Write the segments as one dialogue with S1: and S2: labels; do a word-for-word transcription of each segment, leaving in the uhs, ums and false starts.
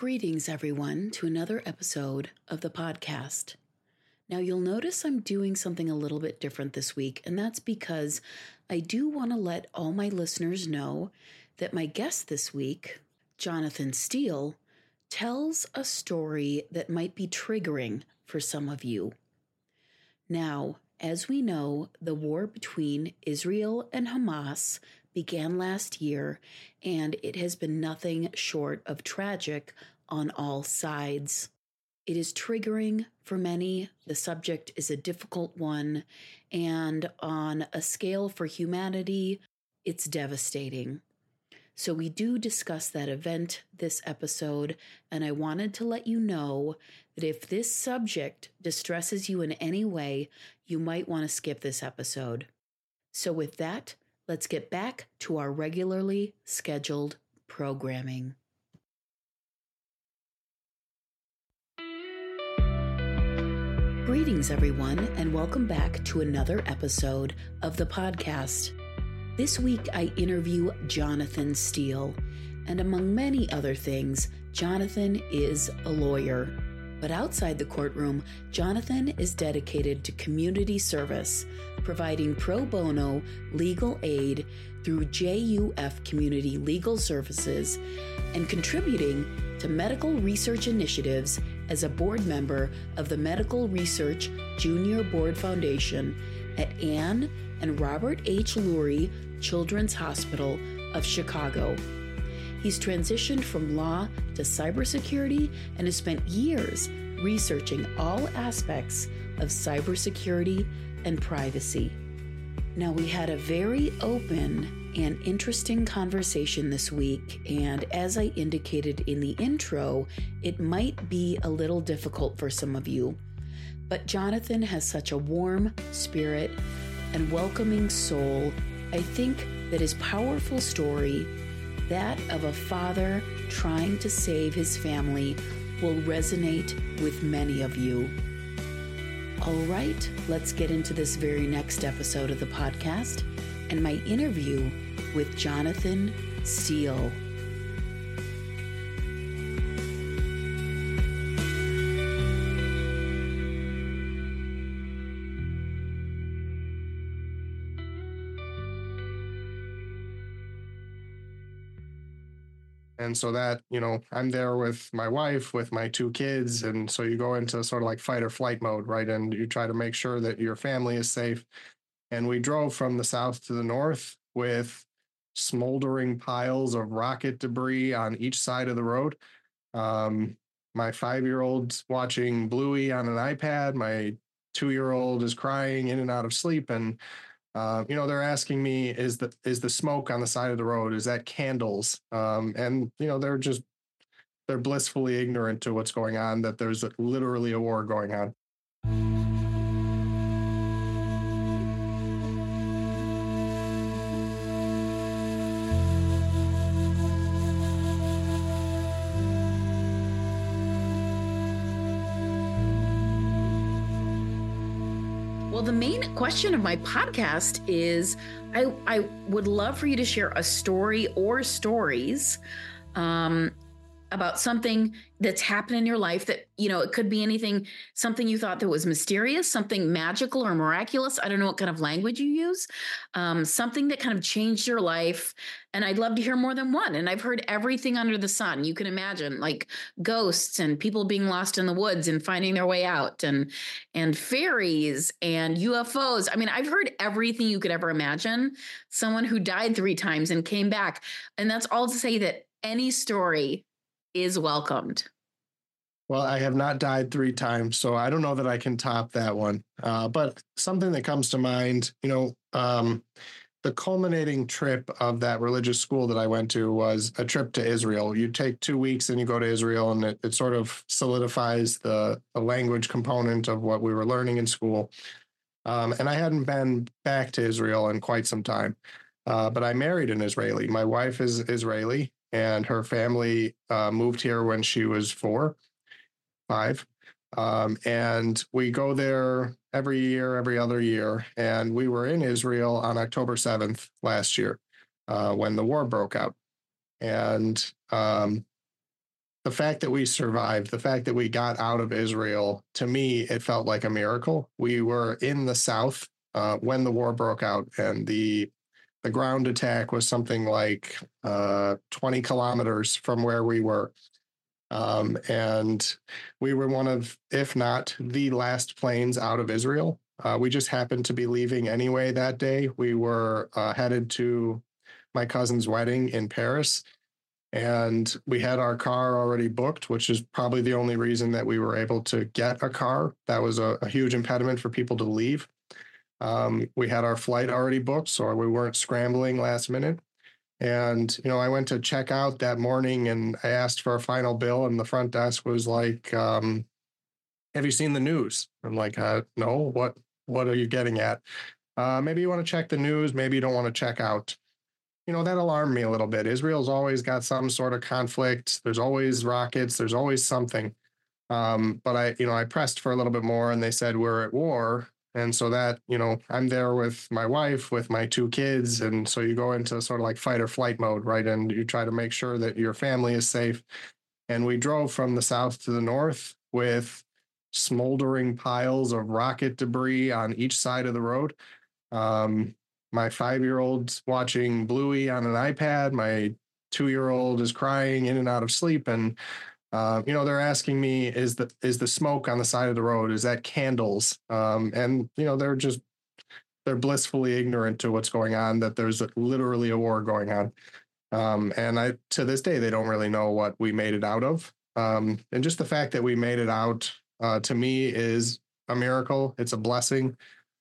S1: Greetings, everyone, to another episode of the podcast. Now, you'll notice I'm doing something a little bit different this week, and that's because I do want to let all my listeners know that my guest this week, Jonathan Steele, tells a story that might be triggering for some of you. Now, as we know, the war between Israel and Hamas began last year, and it has been nothing short of tragic on all sides. It is triggering for many. The subject is a difficult one, and on a scale for humanity, it's devastating. So we do discuss that event this episode, and I wanted to let you know that if this subject distresses you in any way, you might want to skip this episode. So with that, let's get back to our regularly scheduled programming. Greetings, everyone, and welcome back to another episode of the podcast. This week, I interview Jonathan Steele, and among many other things, Jonathan is a lawyer. But outside the courtroom, Jonathan is dedicated to community service, providing pro bono legal aid through J U F Community Legal Services, and contributing to medical research initiatives as a board member of the Medical Research Junior Board Foundation at Anne and Robert H. Lurie Children's Hospital of Chicago. He's transitioned from law to cybersecurity and has spent years researching all aspects of cybersecurity and privacy. Now, we had a very open and interesting conversation this week, and as I indicated in the intro, it might be a little difficult for some of you. But Jonathan has such a warm spirit and welcoming soul. I think that his powerful story, that of a father trying to save his family, will resonate with many of you. All right, let's get into this very next episode of the podcast and my interview with Jonathan Steele.
S2: And so that, you know, I'm there with my wife, with my two kids. And so you go into sort of like fight or flight mode, right? And you try to make sure that your family is safe. And we drove from the south to the north with smoldering piles of rocket debris on each side of the road. Um, my five-year-old's watching Bluey on an iPad. My two-year-old is crying in and out of sleep. And Uh, you know, they're asking me, is the is the smoke on the side of the road, is that candles? Um, and, you know, they're just, they're blissfully ignorant to what's going on, that there's literally a war going on.
S1: Well, the main question of my podcast is I, I would love for you to share a story or stories um, about something that's happened in your life that, you know, it could be anything, something you thought that was mysterious, something magical or miraculous. I don't know what kind of language you use, um, something that kind of changed your life. And I'd love to hear more than one. And I've heard everything under the sun. You can imagine, like ghosts and people being lost in the woods and finding their way out, and and fairies and U F Os. I mean, I've heard everything you could ever imagine. Someone who died three times and came back. And that's all to say that any story is welcomed.
S2: Well, I have not died three times, so I don't know that I can top that one. Uh, but something that comes to mind, you know, um, the culminating trip of that religious school that I went to was a trip to Israel. You take two weeks and you go to Israel, and it, it sort of solidifies the, the language component of what we were learning in school. Um, and I hadn't been back to Israel in quite some time, uh, but I married an Israeli. My wife is Israeli, and her family uh, moved here when she was four, five. Um, and we go there every year, every other year. And we were in Israel on October seventh last year uh, when the war broke out. And um, the fact that we survived, the fact that we got out of Israel, to me, it felt like a miracle. We were in the South uh, when the war broke out, and the the ground attack was something like uh, twenty kilometers from where we were. Um, and we were one of, if not the last planes out of Israel. Uh, we just happened to be leaving anyway that day. We were uh, headed to my cousin's wedding in Paris, and we had our car already booked, which is probably the only reason that we were able to get a car. That was a, a huge impediment for people to leave. Um, we had our flight already booked, so we weren't scrambling last minute. And, you know, I went to check out that morning and I asked for a final bill, and the front desk was like, um, have you seen the news? I'm like, uh, no, what, what are you getting at? Uh, maybe you want to check the news. Maybe you don't want to check out. You know, that alarmed me a little bit. Israel's always got some sort of conflict. There's always rockets. There's always something. Um, but I, you know, I pressed for a little bit more, and they said we're at war. And so that, you know, I'm there with my wife, with my two kids. And so you go into sort of like fight or flight mode, right? And you try to make sure that your family is safe. And we drove from the south to the north with smoldering piles of rocket debris on each side of the road. Um, my five-year-old's watching Bluey on an iPad. My two-year-old is crying in and out of sleep. And, uh, you know, they're asking me, is the, is the smoke on the side of the road, is that candles? Um, and, you know, they're just, they're blissfully ignorant to what's going on, that there's literally a war going on. Um, and I, to this day, they don't really know what we made it out of. Um, and just the fact that we made it out, uh, to me, is a miracle. It's a blessing.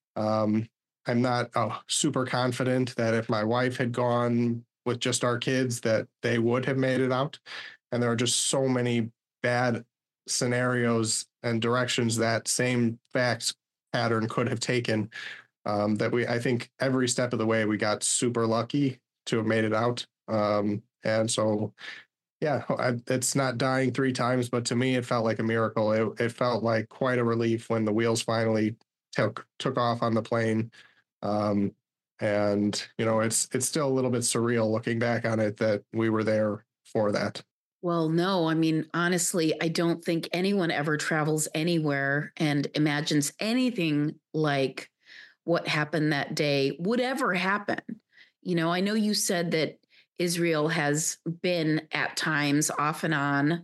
S2: Um, I'm not uh, super confident that if my wife had gone with just our kids, that they would have made it out. And there are just so many bad scenarios and directions that same facts pattern could have taken, um, that we, I think every step of the way, we got super lucky to have made it out. Um, and so, yeah, I, it's not dying three times, but to me, it felt like a miracle. It, it felt like quite a relief when the wheels finally took, took off on the plane. Um, and, you know, it's, it's still a little bit surreal looking back on it that we were there for that.
S1: Well, no, I mean, honestly, I don't think anyone ever travels anywhere and imagines anything like what happened that day would ever happen. You know, I know you said that Israel has been at times off and on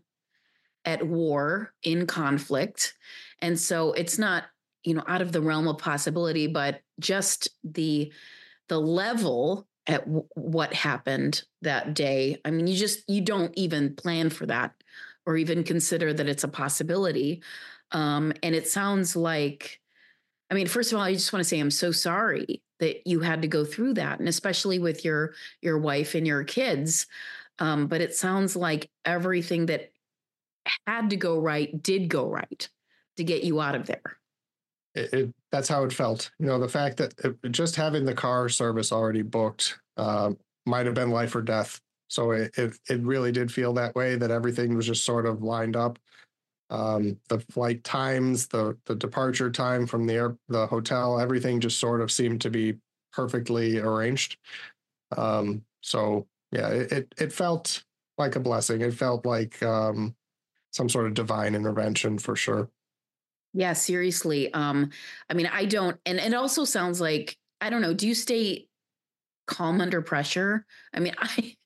S1: at war, in conflict. And so it's not, you know, out of the realm of possibility, but just the the level at w- what happened that day. I mean, you just, you don't even plan for that or even consider that it's a possibility. Um, and it sounds like, I mean, first of all, I just want to say I'm so sorry that you had to go through that, and especially with your your wife and your kids. Um, but it sounds like everything that had to go right did go right to get you out of there.
S2: It, it, that's how it felt. You know, the fact that it, just having the car service already booked uh, might have been life or death. So it, it it really did feel that way, that everything was just sort of lined up. Um, the flight times, the the departure time from the air, the hotel, everything just sort of seemed to be perfectly arranged. Um, so yeah, it, it it felt like a blessing. It felt like um, some sort of divine intervention for sure.
S1: Yeah, seriously. Um, I mean, I don't, and it also sounds like, I don't know, do you stay calm under pressure? I mean, I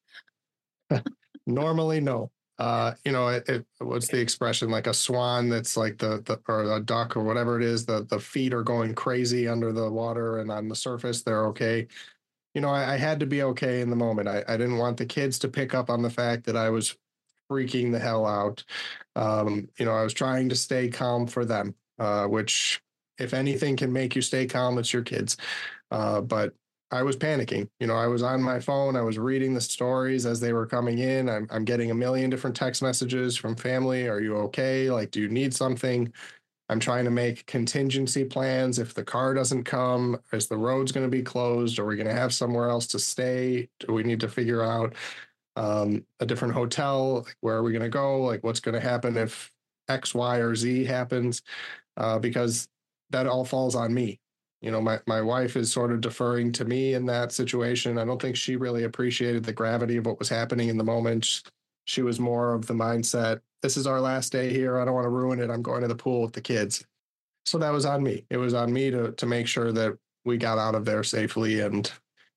S2: Normally, no. Uh, you know, it, it, what's the expression? Like a swan that's like the, the or a duck or whatever it is, the the feet are going crazy under the water, and on the surface they're okay. You know, I, I had to be okay in the moment. I, I didn't want the kids to pick up on the fact that I was freaking the hell out. Um, you know, I was trying to stay calm for them, uh, which, if anything can make you stay calm, it's your kids. Uh, but I was panicking. You know, I was on my phone. I was reading the stories as they were coming in. I'm, I'm getting a million different text messages from family. Are you okay? Like, do you need something? I'm trying to make contingency plans. If the car doesn't come, is the roads going to be closed? Are we going to have somewhere else to stay? Do we need to figure out um, a different hotel? Like, where are we going to go? Like, what's going to happen if X, Y, or Z happens? Uh, because that all falls on me. You know, my, my wife is sort of deferring to me in that situation. I don't think she really appreciated the gravity of what was happening in the moment. She was more of the mindset, this is our last day here. I don't want to ruin it. I'm going to the pool with the kids. So that was on me. It was on me to to make sure that we got out of there safely, and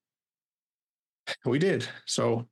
S2: we did. So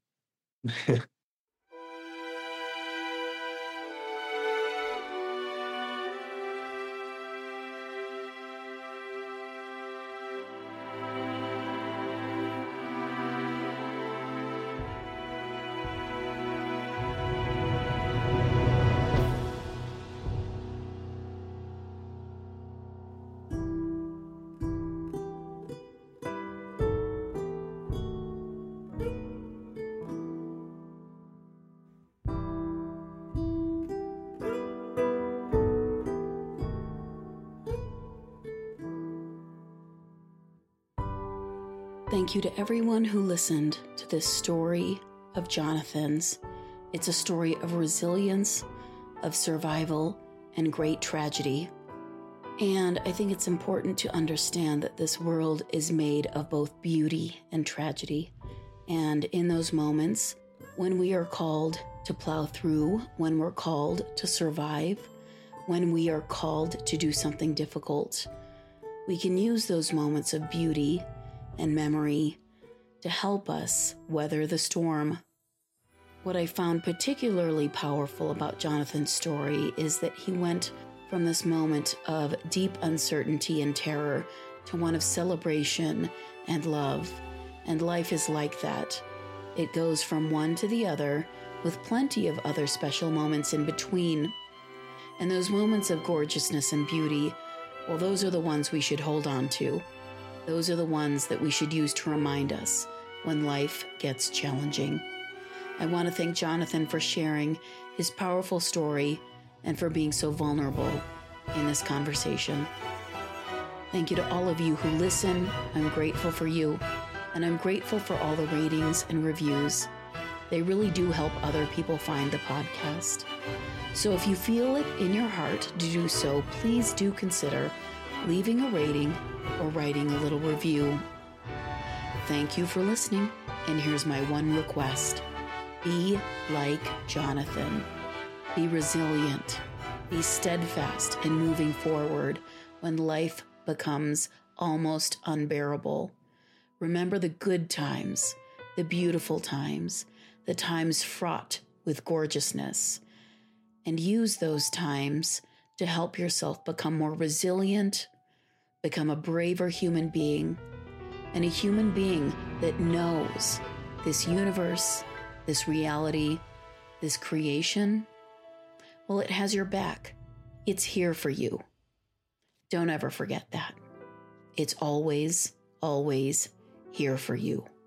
S1: Thank you to everyone who listened to this story of Jonathan's. It's a story of resilience, of survival, and great tragedy. And I think it's important to understand that this world is made of both beauty and tragedy. And in those moments, when we are called to plow through, when we're called to survive, when we are called to do something difficult, we can use those moments of beauty and memory to help us weather the storm. What I found particularly powerful about Jonathan's story is that he went from this moment of deep uncertainty and terror to one of celebration and love. And life is like that. It goes from one to the other, with plenty of other special moments in between. And those moments of gorgeousness and beauty, well, those are the ones we should hold on to. Those are the ones that we should use to remind us when life gets challenging. I want to thank Jonathan for sharing his powerful story and for being so vulnerable in this conversation. Thank you to all of you who listen. I'm grateful for you, and I'm grateful for all the ratings and reviews. They really do help other people find the podcast. So if you feel it in your heart to do so, please do consider leaving a rating or writing a little review. Thank you for listening, and here's my one request. Be like Jonathan. Be resilient. Be steadfast in moving forward when life becomes almost unbearable. Remember the good times, the beautiful times, the times fraught with gorgeousness, and use those times to help yourself become more resilient, become a braver human being, and a human being that knows this universe, this reality, this creation, well, it has your back. It's here for you. Don't ever forget that. It's always, always here for you.